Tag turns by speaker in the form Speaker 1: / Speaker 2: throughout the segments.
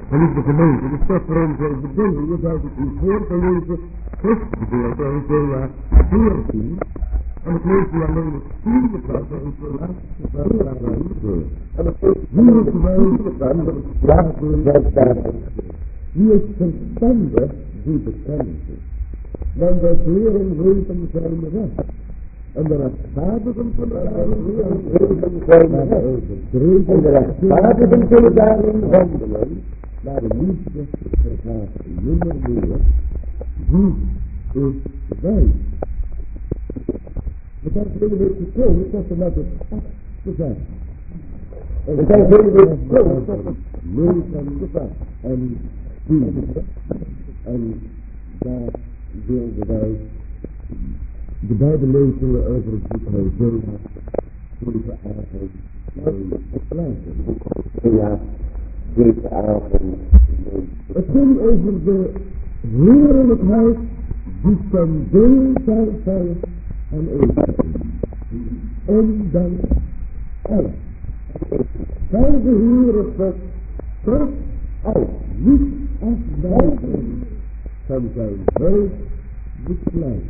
Speaker 1: Geliefde gemeente, de stof voor onze bedoeling is uit het u voor te lezen schriftgedeelte in Joa 14. En ik lees u alleen het vierde vers in Joa 14. En het is hier is wij de sprake der Bijbel. Wie is verstandig die bekend is. Want dat leren weten zijn weg. En de rechtvaardigen zullen daarin wandelen, maar de liefde vergaat nimmer meer. Wie is wij? We zijn hele week gekomen tot en met het 8e vers. We zijn hele week gekomen tot het 9e vers. En 10. En daar wilden wij de Bijbel lezen over het boek Hosea, deze avond sluiten. Ja, deze avond. Het ging over de heerlijkheid die ten deel zij en eten. En dan uit. Zij de Heere vertrekt uit, niet afwijken van zijn huis besluit.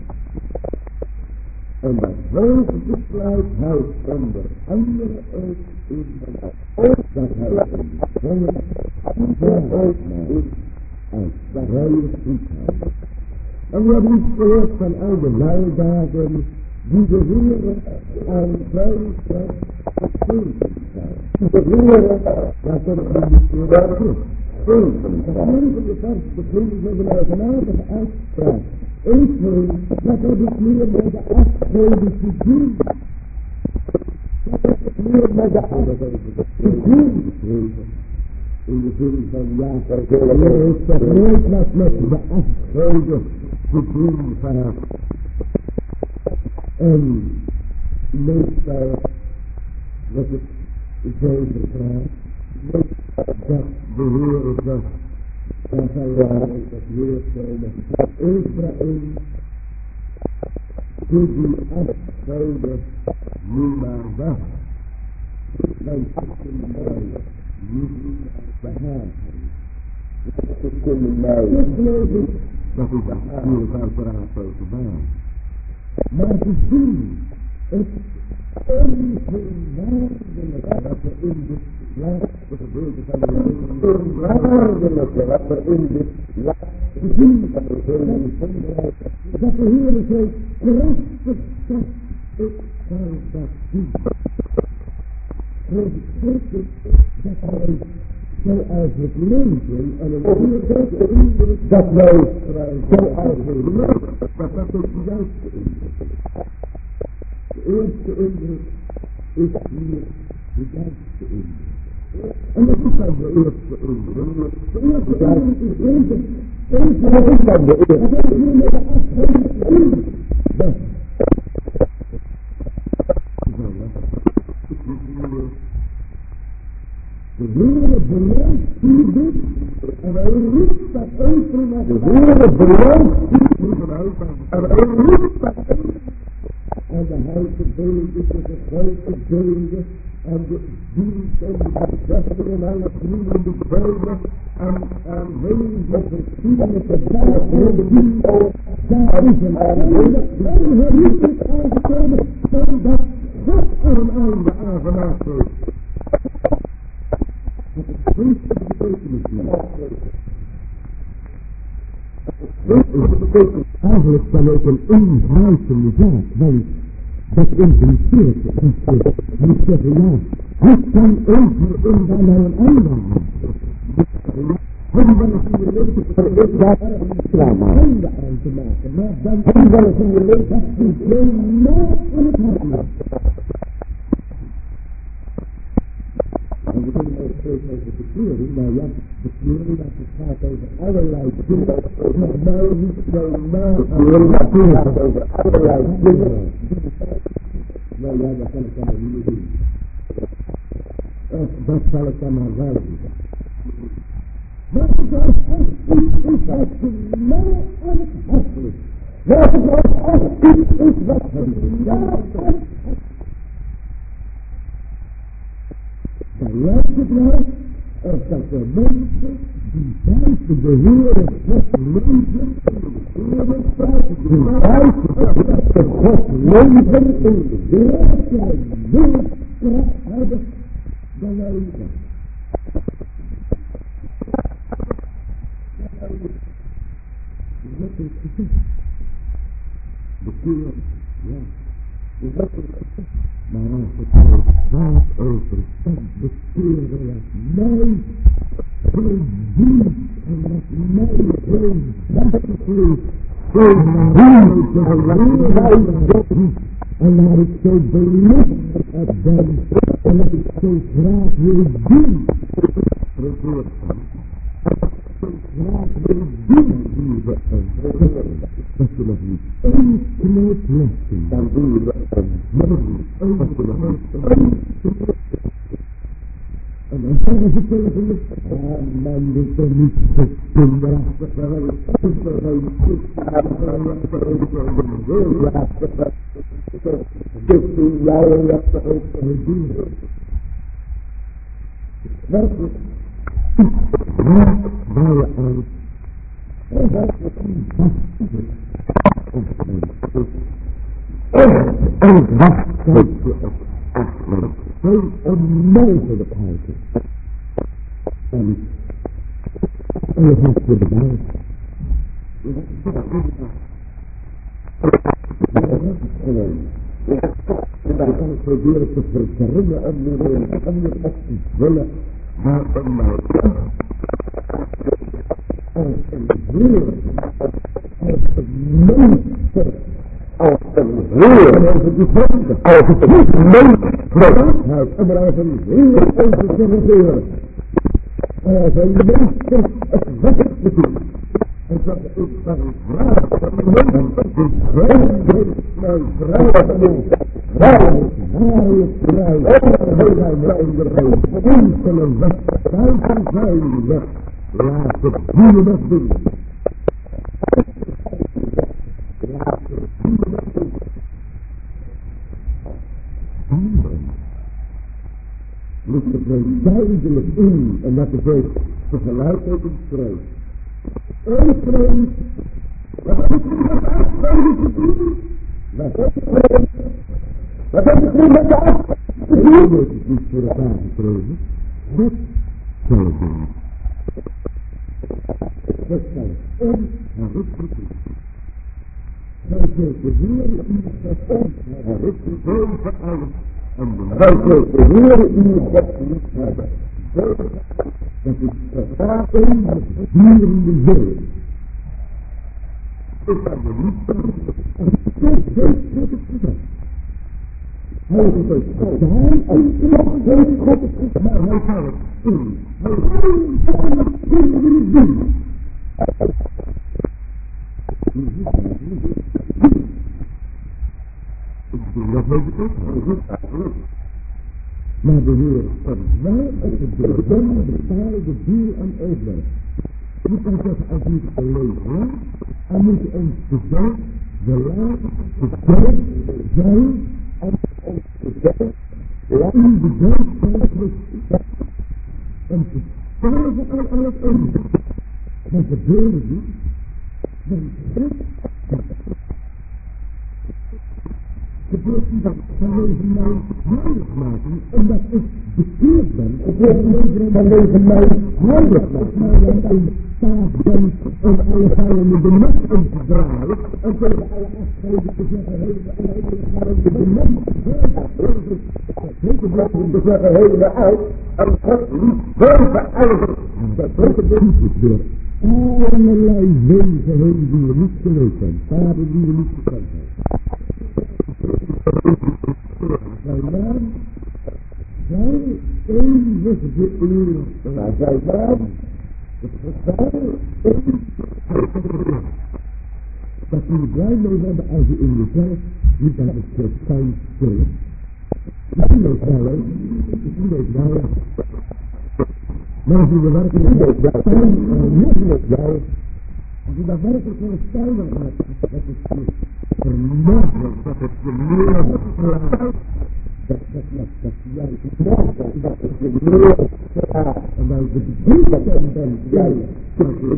Speaker 1: En dat huisbesluit houdt onder andere ook in dat hij een volk vooruit maakt uit vrije goedheid. En we hebben iets gehoord van oude luidagen die de Heere aan vrijheid gegeven zijn. De Heere, daar komt het niet meer terug. Het volgende vers begint met een eigenaardige uitspraak. Ik wil dat er dus meer met de afgodische doen. Dat er dus meer met de afgodische doen geschreven. In de zin van ja, er is toch nooit wat met de afgoden te doen gehad. En meestal wordt het zo gevraagd dat de Heer zegt en zij waren dat weerkomen dat Israël doet die afgoden nu maar weg. Wij kunnen mij niet behagen. Wij kunnen mij niet dat is hier uiteraard zo gedaan. Maar te zien het onverwaardelijke wat er in dit laatste gedeelte van de leven onverwaardelijke wat er in dit laatste gedeelte van de leven dat de Heer zo krachtig zegt, ik zal dat doen. Verschrikkelijk dat hij zoals het leven en een eerlijke indruk dat wij zoals het leven, dat dat ook de juiste indruk is. De eerste indruk is hier de juiste indruk. En wat is dan de eerste indruk? De eerste indruk is deze. Wat is dan de eerste? Dat is hier met de afgelopen indruk. Dat. De Heere belooft hier dit, en hij roept dat uit van de Heere belooft hier, en hij roept dat uit. En de heilige beelden, de grote beelden, en de dienst en de bevestiging en alle vrienden beelden, en heel de verschillende dagen, daar is een einde, en hij is het aangekomen, van dat God er een einde aan gemaakt heeft. Eigenlijk dan ook een ingrijpende zaak, want dat impliceert dat je moet zeggen, ja, het kan over daar naar een ander aan. Hebben we nog in je leven daar een einde aan te maken, maar dan hebben we nog in je leven dat je heel nooit in het hart maakt. En we kunnen ook steeds over bekering, maar ja, bekering, dat het gaat over allerlei dingen, normaal niet normaal, bekering gaat over allerlei dingen. Nou ja, dat kan ik dan maar niet meer doen. Dat zal ik dan maar wel doen. Wat is als iets is wat gemeen aan het hart ligt. Wat is als iets is wat gemeen aan het hart ligt. Dan lijkt het wel of dat de mensen de Heer God leven in de feite God leven in werkelijk wilskracht hebben dan wij zijn. Letterlijk gezegd. Bekeer, ja. Letterlijk gezegd. Maar als het zo gaat over dat bekeren wat mij wil doen en wat mij wil werkelijk en waar ik zo belust op ben en dat ik zo graag wil doen. Regeer van. Zo graag wil doen, lieve dat je nog niet één knoop lessen. Dan doe je dat nog niet dat je nog niet en dan zeggen ze tegen me, man, dit is niet zo kinderachtig, maar wel een dit doen jou en dat ze ook kunnen doen. Werkelijk, waar ben je aan? En werkelijk niet vast is. En wat kijk je op achteren? Geen onmogelijkheden. En je gaat voor de bouw. En dan kan ik proberen te vertellen en je echt willen maar een mij als een heer, als een meester, als een heer, en als een gevonden, als een goed meester, en maar als een heer over te regeren, en als een meester het werk te doen. En dat is van vraag van mensen die vreemd mijn vrouw van ons. Vrouw, vrouw, enkele weg, buiten zijn weg. Laat het goede weg doen. Laat het goede weg doen. Anderen. Ligt het mij duidelijk in, en dat is ook tegelijkertijd een strijd. Een vreemd. Wat heb ik nu met de afspraken te doen? Wat heb ik nu met de afspraken te doen? Dat is niet voor elkaar gekregen. Dat zal ik doen. Dat zal ik. En hij roept het toe. Wij zeker hier in het God. Hij roept het boven alles. Wij zeker hier in het God niet hebben. Dat is verraad in het dier in de zee. Ik kan er niet van. En dit heeft God het gezegd. Hij heeft het gedaan en nog heeft God het gezegd. Maar hij kan het doen. Hij kan het kinderen doen. Ik doe dat weet ik ook. Maar de Heer verwijt op het bekende bepaalde doel en oogmerk. Je kan zeggen, als je het leven laat, dan moet je ons gezegd, de laat, gezegd zijn, en ons gezegd, in de dood van Christus. En te sterven aan al het andere. Maar gebeuren niet, dan schrift gebeurt niet dat van leven mij heilig maken, omdat ik bekeerd ben. Gebeurt niet van leven mij heilig maken, maar dat ik in staat ben om alle vijanden de macht in te draaien en tegen alle afspraken te zeggen, hele de macht te zeggen, helemaal uit, en God niet boven alles. Dat betekent weer allerlei wegen heen die we niet geweten zijn, paden die we niet gekend hebben. Zijn naam, zijn eeuwige eeuw. Maar zijn naam, het vertrouwen dat je er blij mee hebben als je in jezelf niet aan het christijn stelt. Misschien weet wel, hè? Misschien weet wel, ja. Maar als je de werkelijk christijn niet weet wel, als je daar werkelijk christijn gaat, dat is vermoedelijk dat het je meer verlaat. dat juist dat is de wereld en wij de bedoeling ben juist dat is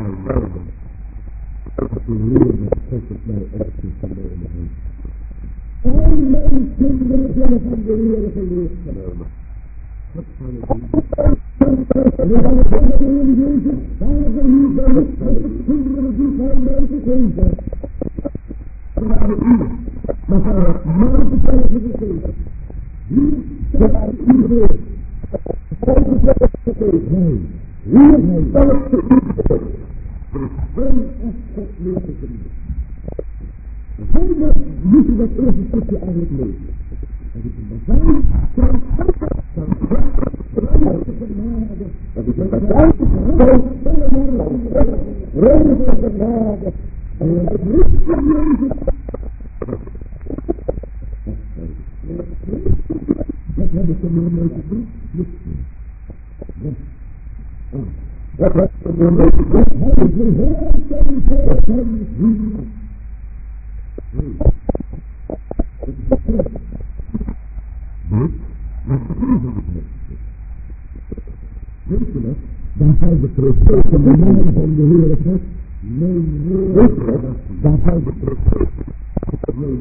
Speaker 1: de leer dat God het mij echt is genomen heeft. Al mijn kinderen zullen van de Heer geleerd genomen. Wat zal ik doen? We gaan het van de Heer Jezus, waar we hier zijn, met de kinderen die van mij gegeven. We waren hier, maar van het maandbetuigen gegeven. Hier staat iedereen. Maandbetuigen gegeven. Nee. Hier staat iedereen. Geen echt meer te vrienden. Zonder moeten we dat eerste stukje eigenlijk lezen. Dat is een bazijn van dat is een bazijn van genade. En het licht van Jezus. Wat hebben ze nu mee te doen? Niks meer. Wat hebben ze nu mee te doen? Hebben ze heel veel weet je dat? Dan zijn de profeten de naam van de Heere God. Nee, weet je dat? Dan zijn de profeten nee,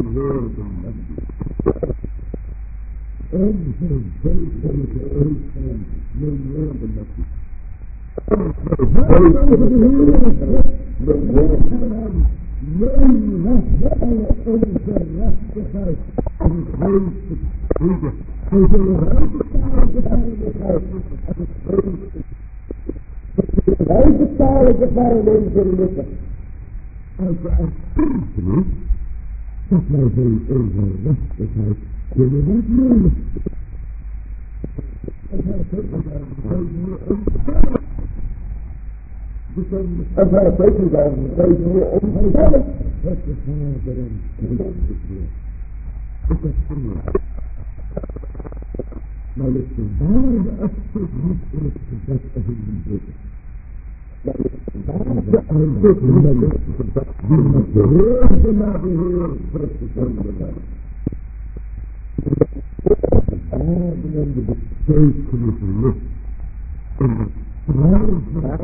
Speaker 1: en zijn vijfelijke uitgaan nee, woorden dat is. Waarom over de Heere God? De woorden aan nee, was alle ongerechtigheid en grootste goede. Hij zullen uitbetalen de veiligheid en het grootste. Uitbetalen de veiligheid en lukken. Als we erkennen dat wij zijn ongerechtigheid kunnen wegnemen. En hij zegt dat hij en zij weten dan, zij doen ongezellig. Het is vader en kind is weer. Ik heb vermoed. Maar het is de waarde alsjeblieft in het gezet en in de boeken. Dat is de waarde alsjeblieft in het gezet die met de Heer naar de Heer teruggezonden werden. De waarde en de betekenis ligt in het ruim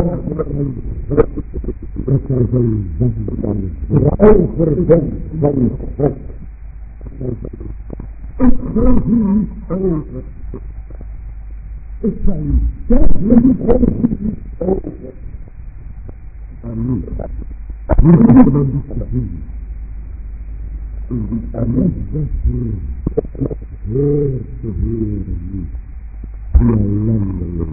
Speaker 1: dat zij zijn van ruim verwend van God. Ik geef u niet over. Ik zijn kerkelijk niet over. Amen. Nu moeten we dit zien. In die amen des Heer. Heer te Heer niet. Die ellendeling.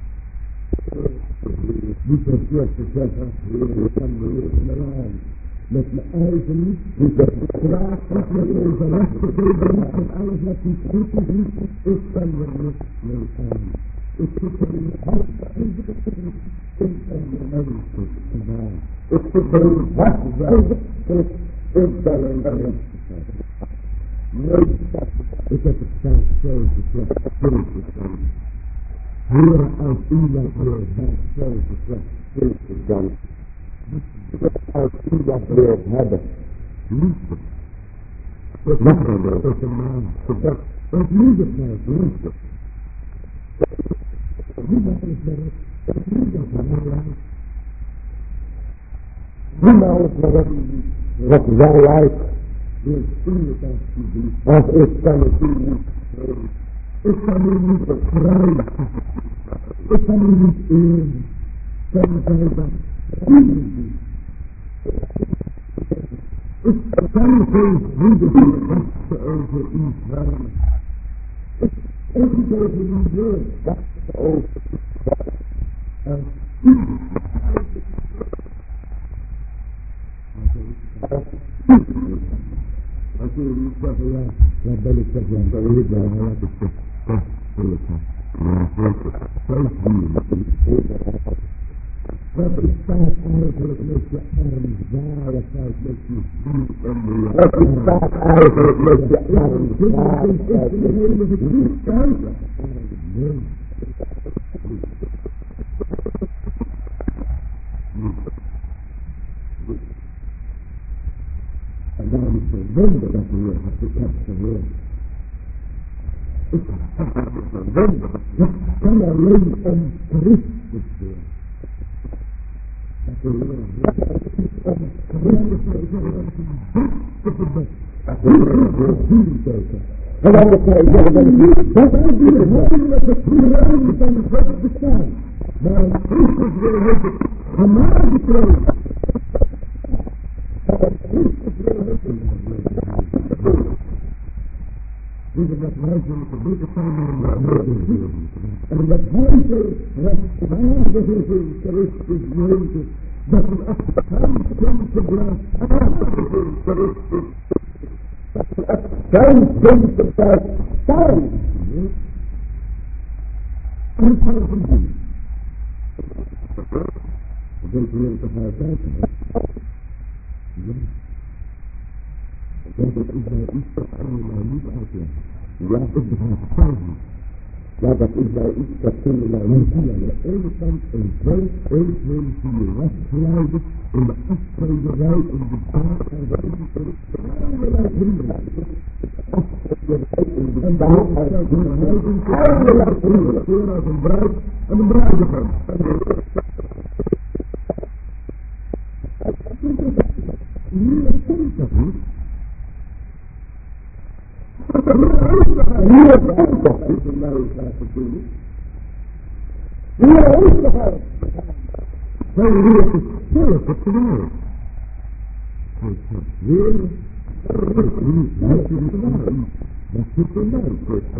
Speaker 1: Niet dat je te zeggen, Heer, ik kan me weer in de lijn. Met mijn eigen niet. Niet dat ik graag wat met deze rechten geven niet. Met alles wat niet goed is niet. Ik kan er niet mee aan. Ik zit er in het hart. Ik ben de mensen gedaan. Ik zit er in het hart. Ik ben een mens. Nee, ik heb het zelf zo gezegd. Heer, als u dat weer zo gezegd dan als u dat weer hebben, liefde. Wat dan wel? Dat is een naam. Dat liefde mij, liefde. Niemand is meer op. Dat liefde van mij. Niemand is meer op. Wat wij lijkt. Dus u het alsjeblieft. Want ik kan het u niet schrijven. Ik kan u niet bevrijden. Ik kan u niet eren. Tenzij dat ik kan geen vrienden over u vragen. Ik geef u weer dat over u vragen. En als u niet zeggen, ja, dan ben ik toch lang verleden, dan laat ik het toch willen gaan. Maar zeker, zelfs hier, wat bestaat eigenlijk met je armzaligheid, met je ziel en de wat bestaat eigenlijk met je armzaligheid, met je ziel nee. En daarom is het wonder dat de Heer wat ik heb gehoord. Dat kan alleen om Christus weer. Dat is om Christus weer. En dan moet hij zeggen dat is de hemelijke troon van God bestaan. Maar Christus wil heeft het genade troon. Christus wil heeft het. Dus dat wij zullen gebeten zijn naar de en dat hij zo rechtvaardig is in Christus Jezus. Dat hij als de kant komt te blijven in Christus. Zijn kinderen daar staan. En het gaat hem doen. Dat wil toch haar kijken. Ja. Dat is bij iets dat allemaal niet uitleggen. Ja, ik begrijp het zelf niet. Ja, dat is bij iets dat kunnen wij niet zien. Aan de ene kant een volk, een die je wegleiden in de afspelerij, in de baas en de allerlei vrienden. En de hoofdheid, allerlei vrienden. Voor als een bruid en een bruidegom. Hier komt dat niet. Hier komt dat niet. Hier is de hel. Wij leert het zelf het geweld. Hij zegt weer, dat is niet geweld. Dat is een mij.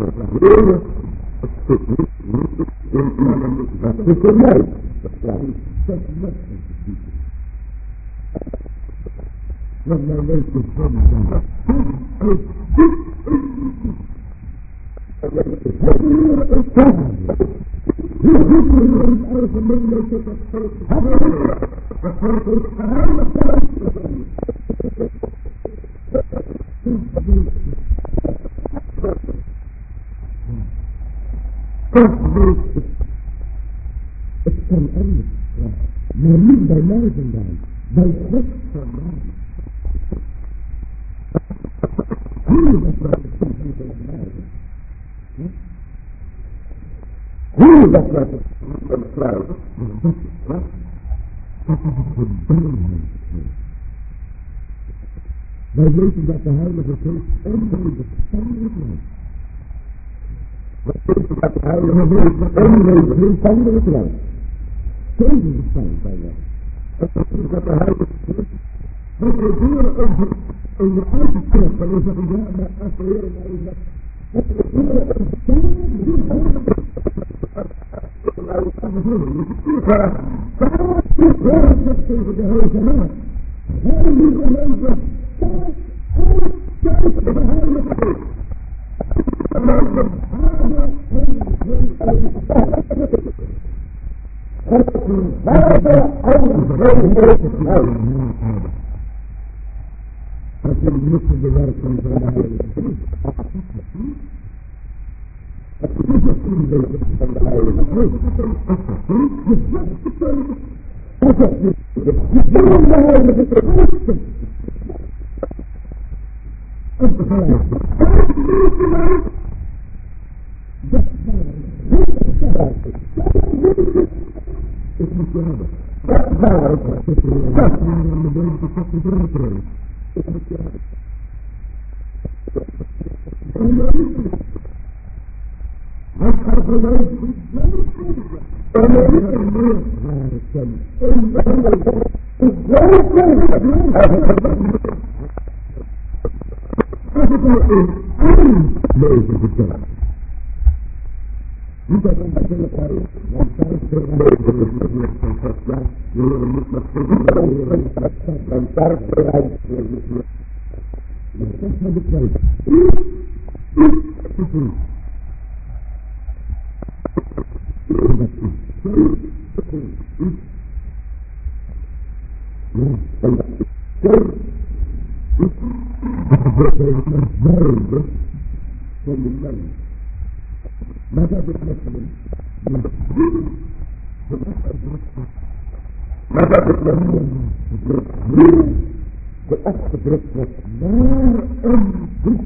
Speaker 1: Dat is een mij. Dat is wat want men weet het van zijn. Hoe goed we in het algemeen met het volk hebben. Dat volk is geheime verandering. God weet het. Het kan anders zijn. Maar niet bij mij vandaan. Bij God vandaan. Hoe dat wij het van hoe dat wij het van sluiten, dat is wat? Dat is het verborgenheid. Wij weten dat de Heilige Geest onwederstandelijk is. Wij weten dat de Heilige Geest onwederstandelijk is. Tegenstand bij jou. Dat is dat de Heilige Geest we proberen over een uit te trekken, dan is dat ja, maar als de Heer mij zegt, we proberen een tegen de Heilige Raad. Heilige mensen, kijk uit, kijk de Heilige Geest. Dat je niet de werking van de Heilige Geest. Dat je niet de inwezing van de Heilige Geest. Dat is niet de Heilige Geest. En tegelijk. Dat is niet te hebben. Dat is waar. Dat is aan de benen van God te brengen. Ik moet je hebben. Wat gaat er nou goed zijn? En er is een meer ware kennis. En ik weet als ik al in één leven vertel. Niet dat een natuurlijkheid, want daar is veel leven van God. Ja, je moet nog veranderen. Want daar is veel leven. Maar dat heb ik wel. Maar dat is net zo. Maar dat is net zo. De afgedrukt wordt naar een boek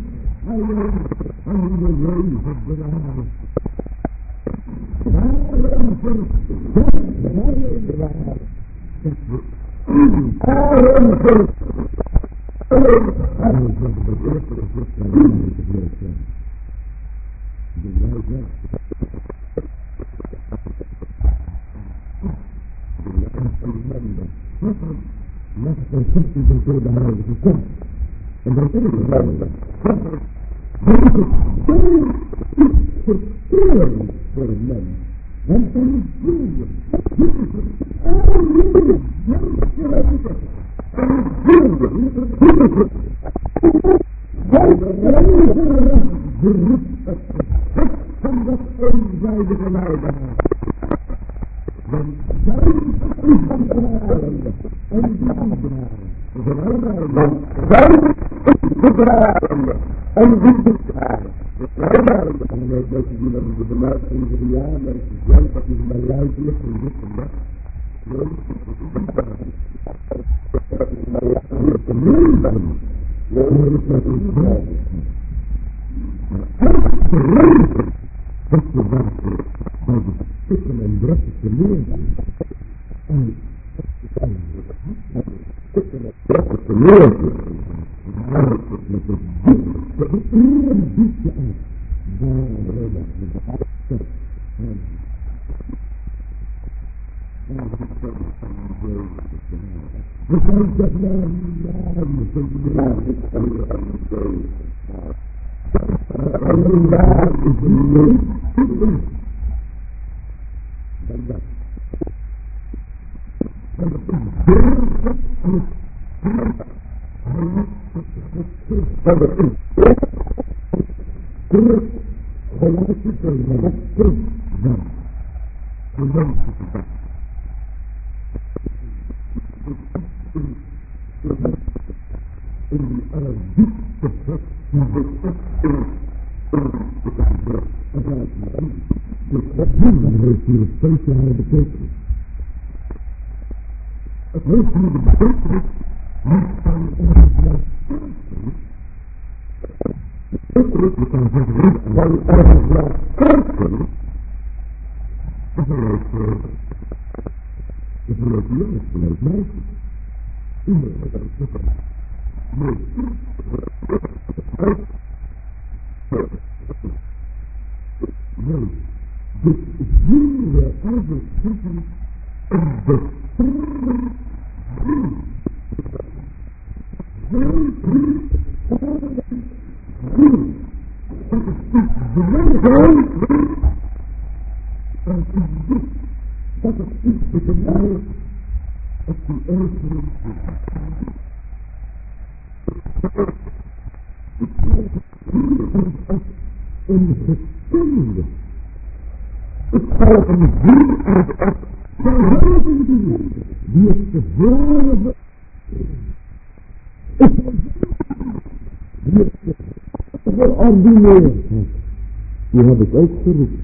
Speaker 1: Die heb ik ook geroepen.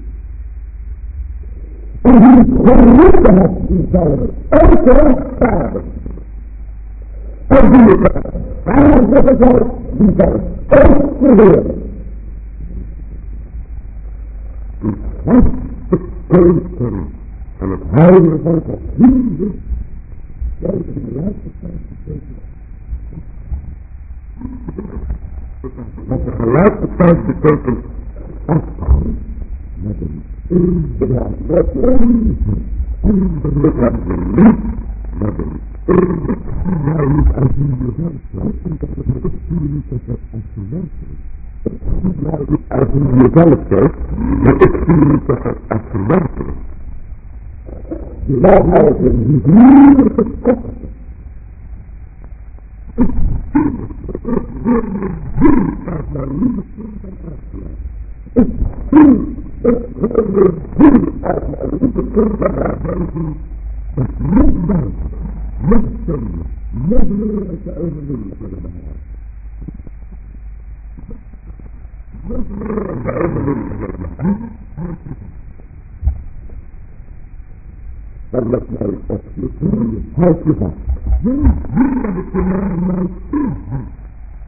Speaker 1: En die het geroepen hebt, die zal het ook rechtvaardig. En die het rechtvaardig zal, die zal het ook verweren. Die vaste teken van het heilige van God. Dat is een laatste teken. Wat tegelijkertijd betekent afstand met een inbraak, met een inbraak, met een nou niet uit jezelf sluiten, dat het niet jullie dat dat als je werkt. Nou niet uit jezelf kijkt, maar ik zie niet dat dat als je werkt. Je laat uit een hybride gekocht. Dat let mij op je houd je vast. Wil dat ik je naar mij toe heb.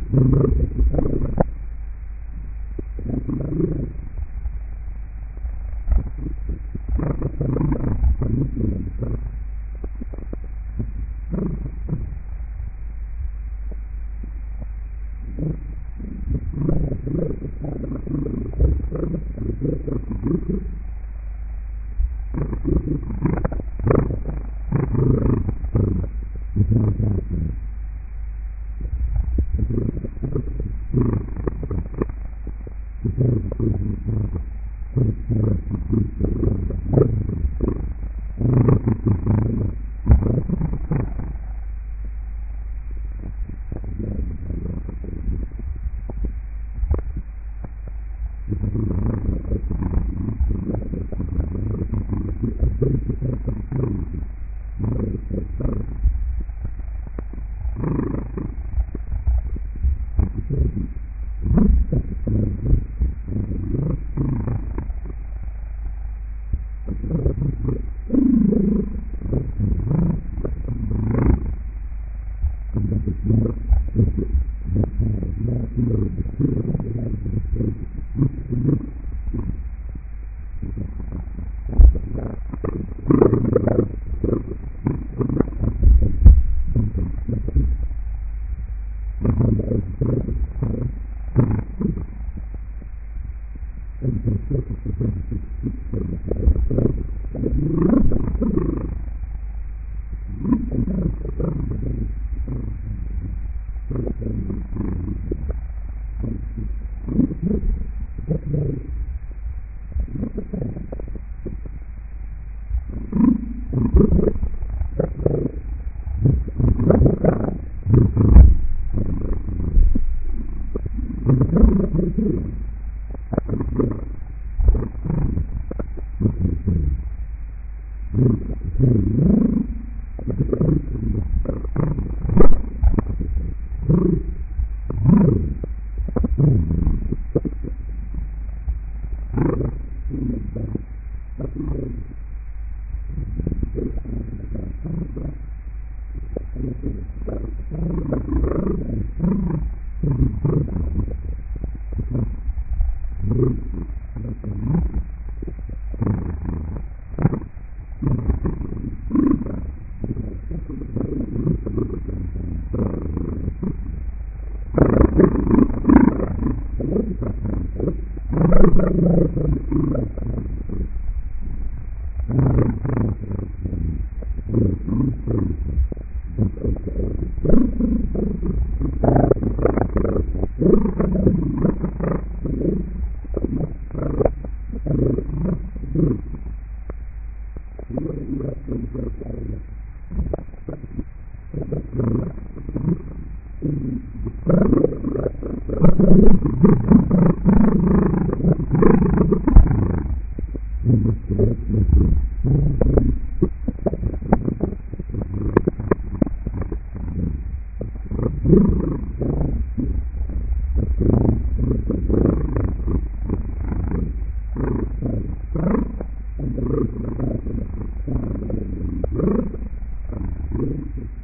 Speaker 1: and the